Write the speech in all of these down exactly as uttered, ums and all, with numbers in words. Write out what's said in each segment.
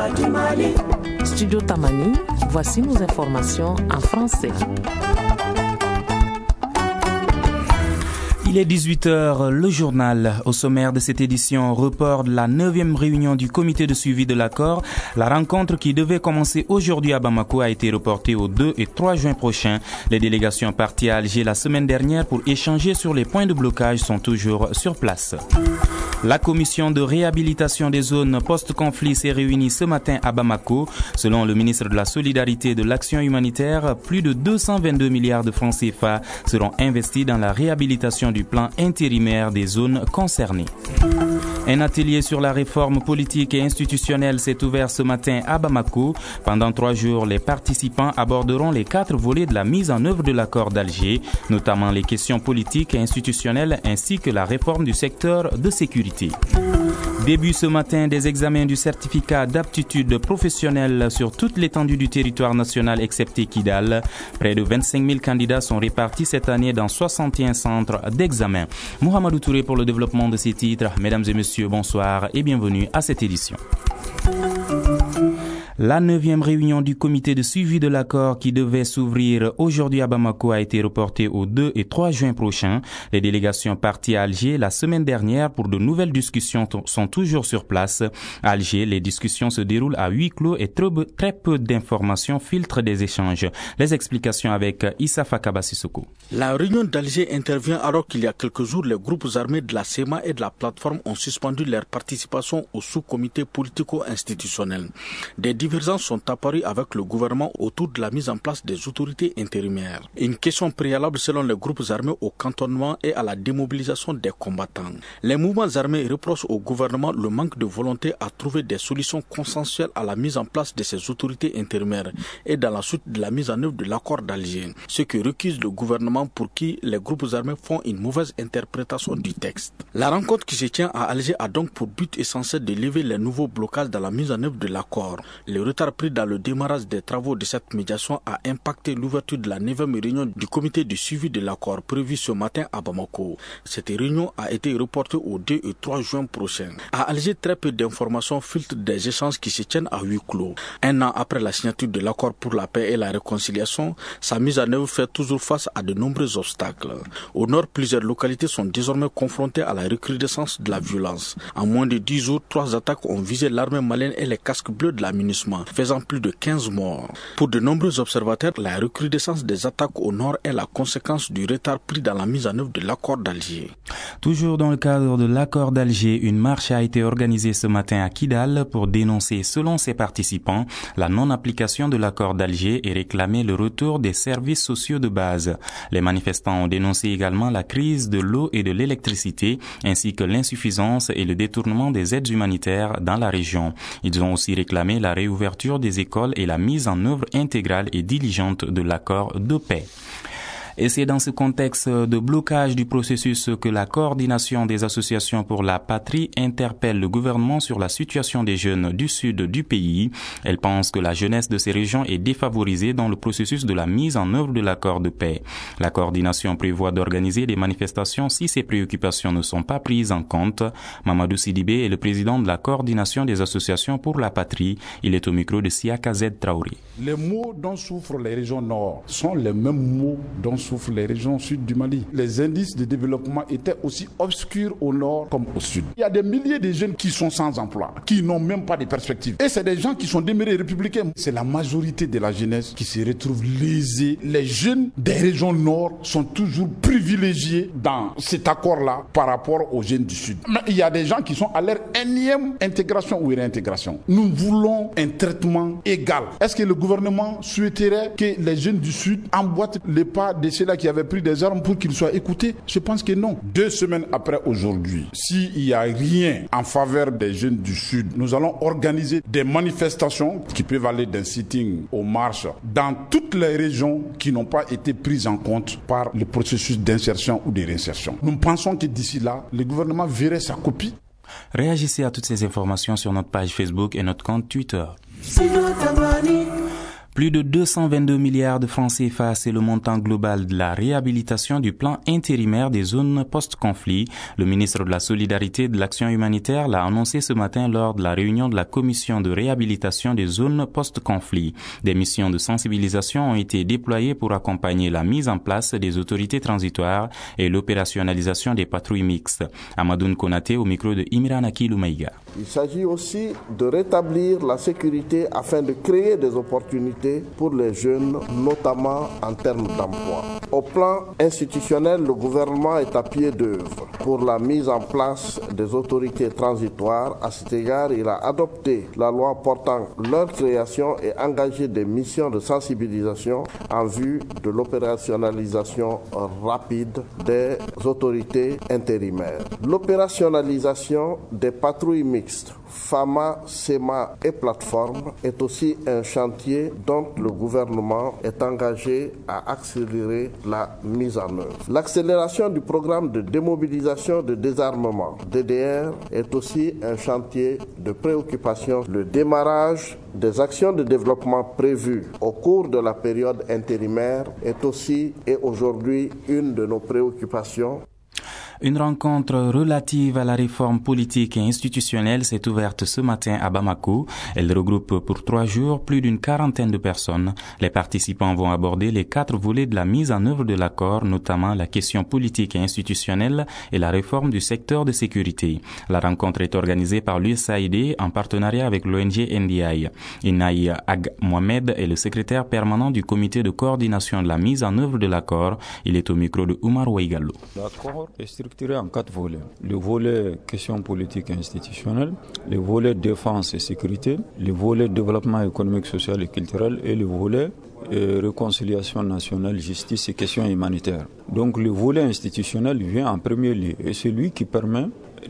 du Mali. Studio Tamani, voici nos informations en français. Il est dix-huit heures, le journal. Au sommaire de cette édition, report de la neuvième réunion du comité de suivi de l'accord. La rencontre qui devait commencer aujourd'hui à Bamako a été reportée au deux et trois juin prochains. Les délégations parties à Alger la semaine dernière pour échanger sur les points de blocage sont toujours sur place. La commission de réhabilitation des zones post-conflit s'est réunie ce matin à Bamako. Selon le ministre de la Solidarité et de l'Action humanitaire, plus de deux cent vingt-deux milliards de francs C F A seront investis dans la réhabilitation du plan intérimaire des zones concernées. Un atelier sur la réforme politique et institutionnelle s'est ouvert ce matin à Bamako. Pendant trois jours, les participants aborderont les quatre volets de la mise en œuvre de l'accord d'Alger, notamment les questions politiques et institutionnelles ainsi que la réforme du secteur de sécurité. Début ce matin des examens du certificat d'aptitude professionnelle sur toute l'étendue du territoire national excepté Kidal. Près de vingt-cinq mille candidats sont répartis cette année dans soixante et un centres d'examen. Mohamedou Touré pour le développement de ces titres. Mesdames et messieurs, bonsoir et bienvenue à cette édition. La neuvième réunion du comité de suivi de l'accord qui devait s'ouvrir aujourd'hui à Bamako a été reportée au deux et trois juin prochains. Les délégations parties à Alger la semaine dernière pour de nouvelles discussions t- sont toujours sur place. À Alger, les discussions se déroulent à huis clos et très, très peu d'informations filtrent des échanges. Les explications avec Issa Fakaba Sissoko. La réunion d'Alger intervient alors qu'il y a quelques jours, les groupes armés de la C E M A et de la plateforme ont suspendu leur participation au sous-comité politico-institutionnel. Des divergences sont apparues avec le gouvernement autour de la mise en place des autorités intérimaires. Une question préalable selon les groupes armés au cantonnement et à la démobilisation des combattants. Les mouvements armés reprochent au gouvernement le manque de volonté à trouver des solutions consensuelles à la mise en place de ces autorités intérimaires et dans la suite de la mise en œuvre de l'accord d'Alger, ce que récuse le gouvernement pour qui les groupes armés font une mauvaise interprétation du texte. La rencontre qui se tient à Alger a donc pour but essentiel de lever les nouveaux blocages dans la mise en œuvre de l'accord. Le retard pris dans le démarrage des travaux de cette médiation a impacté l'ouverture de la neuvième réunion du comité de suivi de l'accord prévue ce matin à Bamako. Cette réunion a été reportée au deux et trois juin prochain. À Alger, très peu d'informations filtrent des échanges qui se tiennent à huis clos. Un an après la signature de l'accord pour la paix et la réconciliation, sa mise en œuvre fait toujours face à de nombreux obstacles. Au nord, plusieurs localités sont désormais confrontées à la recrudescence de la violence. En moins de dix jours, trois attaques ont visé l'armée malienne et les casques bleus de l'aménagement, faisant plus de quinze morts. Pour de nombreux observateurs, la recrudescence des attaques au nord est la conséquence du retard pris dans la mise en œuvre de l'accord d'Alger. Toujours dans le cadre de l'accord d'Alger, une marche a été organisée ce matin à Kidal pour dénoncer, selon ses participants, la non-application de l'accord d'Alger et réclamer le retour des services sociaux de base. Les manifestants ont dénoncé également la crise de l'eau et de l'électricité, ainsi que l'insuffisance et le détournement des aides humanitaires dans la région. Ils ont aussi réclamé la réouverture des écoles et la mise en œuvre intégrale et diligente de l'accord de paix. Et c'est dans ce contexte de blocage du processus que la coordination des associations pour la patrie interpelle le gouvernement sur la situation des jeunes du sud du pays. Elle pense que la jeunesse de ces régions est défavorisée dans le processus de la mise en œuvre de l'accord de paix. La coordination prévoit d'organiser des manifestations si ces préoccupations ne sont pas prises en compte. Mamadou Sidibé est le président de la coordination des associations pour la patrie. Il est au micro de Siaka Z Traoré. Les maux dont souffrent les régions nord sont les mêmes maux dont souffrent les régions sud du Mali. Les indices de développement étaient aussi obscurs au nord comme au sud. Il y a des milliers de jeunes qui sont sans emploi, qui n'ont même pas de perspective. Et c'est des gens qui sont demeurés républicains. C'est la majorité de la jeunesse qui se retrouve lésée. Les jeunes des régions nord sont toujours privilégiés dans cet accord-là par rapport aux jeunes du sud. Mais il y a des gens qui sont à leur énième intégration ou réintégration. Nous voulons un traitement égal. Est-ce que le gouvernement souhaiterait que les jeunes du sud emboîtent les pas de ceux-là qui avaient pris des armes pour qu'ils soient écoutés? Je pense que non. Deux semaines après aujourd'hui, s'il n'y a rien en faveur des jeunes du Sud, nous allons organiser des manifestations qui peuvent aller d'un sitting aux marches dans toutes les régions qui n'ont pas été prises en compte par le processus d'insertion ou de réinsertion. Nous pensons que d'ici là, le gouvernement verrait sa copie. Réagissez à toutes ces informations sur notre page Facebook et notre compte Twitter. Plus de deux cent vingt-deux milliards de francs C F A, c'est le montant global de la réhabilitation du plan intérimaire des zones post-conflit. Le ministre de la Solidarité et de l'Action humanitaire l'a annoncé ce matin lors de la réunion de la commission de réhabilitation des zones post-conflit. Des missions de sensibilisation ont été déployées pour accompagner la mise en place des autorités transitoires et l'opérationnalisation des patrouilles mixtes. Amadoun Konaté au micro de Imran Akilou Maïga. Il s'agit aussi de rétablir la sécurité afin de créer des opportunités pour les jeunes, notamment en termes d'emploi. Au plan institutionnel, le gouvernement est à pied d'œuvre pour la mise en place des autorités transitoires. À cet égard, il a adopté la loi portant leur création et engagé des missions de sensibilisation en vue de l'opérationnalisation rapide des autorités intérimaires. L'opérationnalisation des patrouilles mixtes FAMA, SEMA et plateforme est aussi un chantier dont le gouvernement est engagé à accélérer la mise en œuvre. L'accélération du programme de démobilisation de désarmement D D R est aussi un chantier de préoccupation. Le démarrage des actions de développement prévues au cours de la période intérimaire est aussi et aujourd'hui une de nos préoccupations. Une rencontre relative à la réforme politique et institutionnelle s'est ouverte ce matin à Bamako. Elle regroupe pour trois jours plus d'une quarantaine de personnes. Les participants vont aborder les quatre volets de la mise en œuvre de l'accord, notamment la question politique et institutionnelle et la réforme du secteur de sécurité. La rencontre est organisée par l'U S A I D en partenariat avec l'O N G N D I. Inaï Ag Mohamed est le secrétaire permanent du comité de coordination de la mise en œuvre de l'accord. Il est au micro de Oumar Ouaigallo. L'accord est structuré en quatre volets. Le volet questions politiques et institutionnelles, le volet défense et sécurité, le volet développement économique, social et culturel et le volet euh, réconciliation nationale, justice et questions humanitaires. Donc le volet institutionnel vient en premier lieu et c'est lui qui permet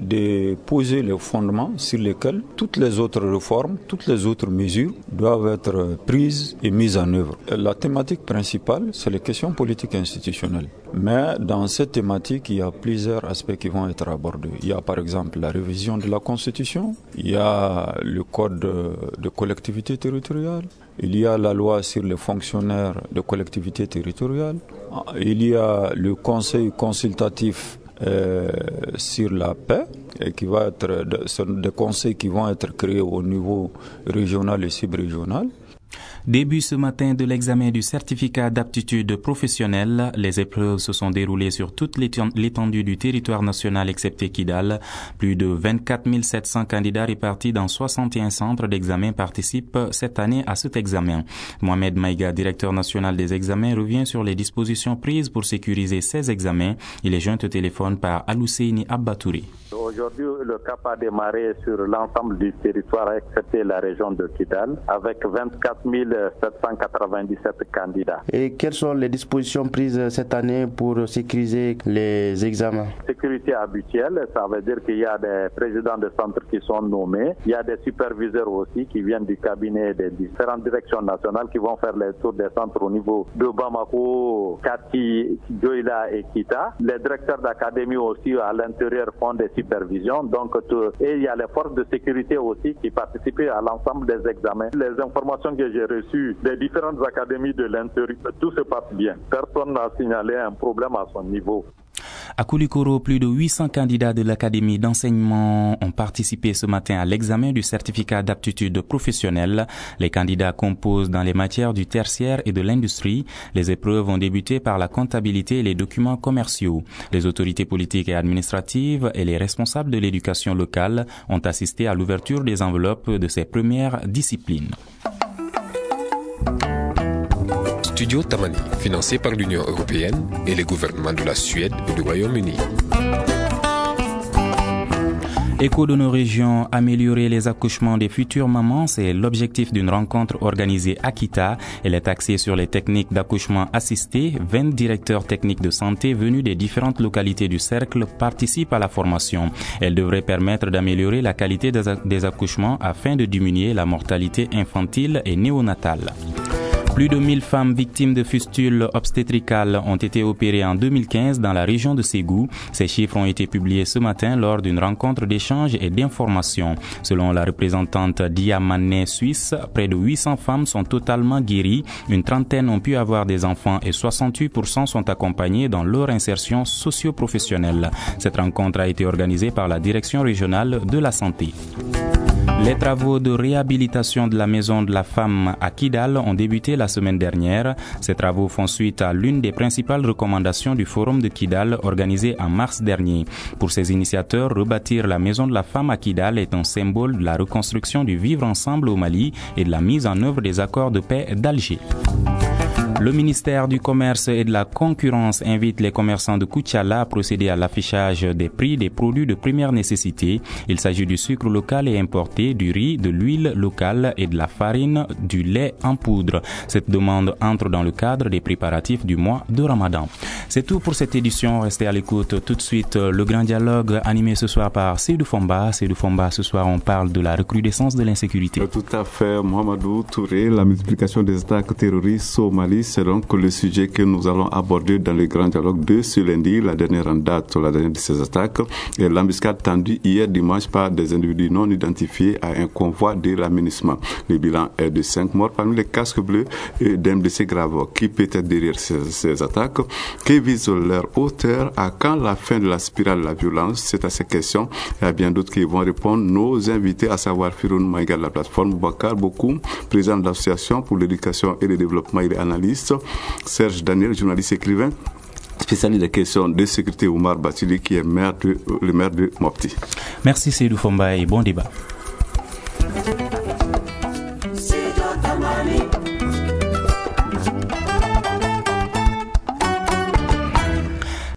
de poser les fondements sur lesquels toutes les autres réformes, toutes les autres mesures doivent être prises et mises en œuvre. La thématique principale, c'est les questions politiques et institutionnelles. Mais dans cette thématique, il y a plusieurs aspects qui vont être abordés. Il y a par exemple la révision de la Constitution, il y a le code de collectivité territoriale, il y a la loi sur les fonctionnaires de collectivité territoriale, il y a le conseil consultatif Euh, sur la paix et qui va être des conseils qui vont être créés au niveau régional et subrégional. Début ce matin de l'examen du certificat d'aptitude professionnelle. Les épreuves se sont déroulées sur toute l'étendue du territoire national excepté Kidal. Plus de vingt-quatre mille sept cents candidats répartis dans soixante et un centres d'examen participent cette année à cet examen. Mohamed Maïga, directeur national des examens, revient sur les dispositions prises pour sécuriser ces examens. Il est joint au téléphone par Alouseini Abbatouri. Aujourd'hui, le C A P a démarré sur l'ensemble du territoire excepté la région de Kidal avec vingt-quatre mille sept cent quatre-vingt-dix-sept candidats. Et quelles sont les dispositions prises cette année pour sécuriser les examens? Sécurité habituelle, ça veut dire qu'il y a des présidents de centres qui sont nommés, il y a des superviseurs aussi qui viennent du cabinet des différentes directions nationales qui vont faire les tours des centres au niveau de Bamako, Kati, Djoila et Kita. Les directeurs d'académie aussi à l'intérieur font des supervisions. Donc, tout, et il y a les forces de sécurité aussi qui participent à l'ensemble des examens. Les informations que j'ai reçues des différentes académies de l'intérieur, tout se passe bien. Personne n'a signalé un problème à son niveau. À Koulikoro, plus de huit cents candidats de l'Académie d'enseignement ont participé ce matin à l'examen du certificat d'aptitude professionnelle. Les candidats composent dans les matières du tertiaire et de l'industrie. Les épreuves ont débuté par la comptabilité et les documents commerciaux. Les autorités politiques et administratives et les responsables de l'éducation locale ont assisté à l'ouverture des enveloppes de ces premières disciplines. Studio Tamani, financé par l'Union européenne et les gouvernements de la Suède et du Royaume-Uni. Écho de nos régions, améliorer les accouchements des futures mamans, c'est l'objectif d'une rencontre organisée à Kita. Elle est axée sur les techniques d'accouchement assisté. vingt directeurs techniques de santé venus des différentes localités du cercle participent à la formation. Elle devrait permettre d'améliorer la qualité des accouchements afin de diminuer la mortalité infantile et néonatale. Plus de mille femmes victimes de fistules obstétricales ont été opérées en deux mille quinze dans la région de Ségou. Ces chiffres ont été publiés ce matin lors d'une rencontre d'échange et d'information. Selon la représentante Diamane Suisse, près de huit cents femmes sont totalement guéries, une trentaine ont pu avoir des enfants et soixante-huit pour cent sont accompagnés dans leur insertion socio-professionnelle. Cette rencontre a été organisée par la Direction régionale de la santé. Les travaux de réhabilitation de la maison de la femme à Kidal ont débuté la semaine dernière. Ces travaux font suite à l'une des principales recommandations du Forum de Kidal organisé en mars dernier. Pour ses initiateurs, rebâtir la maison de la femme à Kidal est un symbole de la reconstruction du vivre ensemble au Mali et de la mise en œuvre des accords de paix d'Alger. Le ministère du Commerce et de la Concurrence invite les commerçants de Koutiala à procéder à l'affichage des prix des produits de première nécessité. Il s'agit du sucre local et importé, du riz, de l'huile locale et de la farine, du lait en poudre. Cette demande entre dans le cadre des préparatifs du mois de Ramadan. C'est tout pour cette édition. Restez à l'écoute. Tout de suite, le grand dialogue animé ce soir par Seydou Fomba. Seydou Fomba, ce soir, on parle de la recrudescence de l'insécurité. Tout à fait, Mohamedou Touré. La multiplication des attaques terroristes au Mali, c'est donc le sujet que nous allons aborder dans le grand dialogue de ce lundi, la dernière en date, la dernière de ces attaques. Et l'embuscade tendue hier dimanche par des individus non identifiés à un convoi de l'aménagement. Le bilan est de cinq morts parmi les casques bleus et d'un blessé grave. Qui peut être derrière ces, ces attaques? Que vise leur auteur? À quand la fin de la spirale de la violence? C'est à ces questions. Il y a bien d'autres qui vont répondre. Nos invités, à savoir Firoun Maïga de la plateforme, Boubacar Bokoum, président de l'association pour l'éducation et le développement, il est analyste. Serge Daniel, journaliste écrivain, spécialiste des questions de sécurité, Oumar Batili, qui est maire de, le maire de Mopti. Merci Seydou Fomba et bon débat.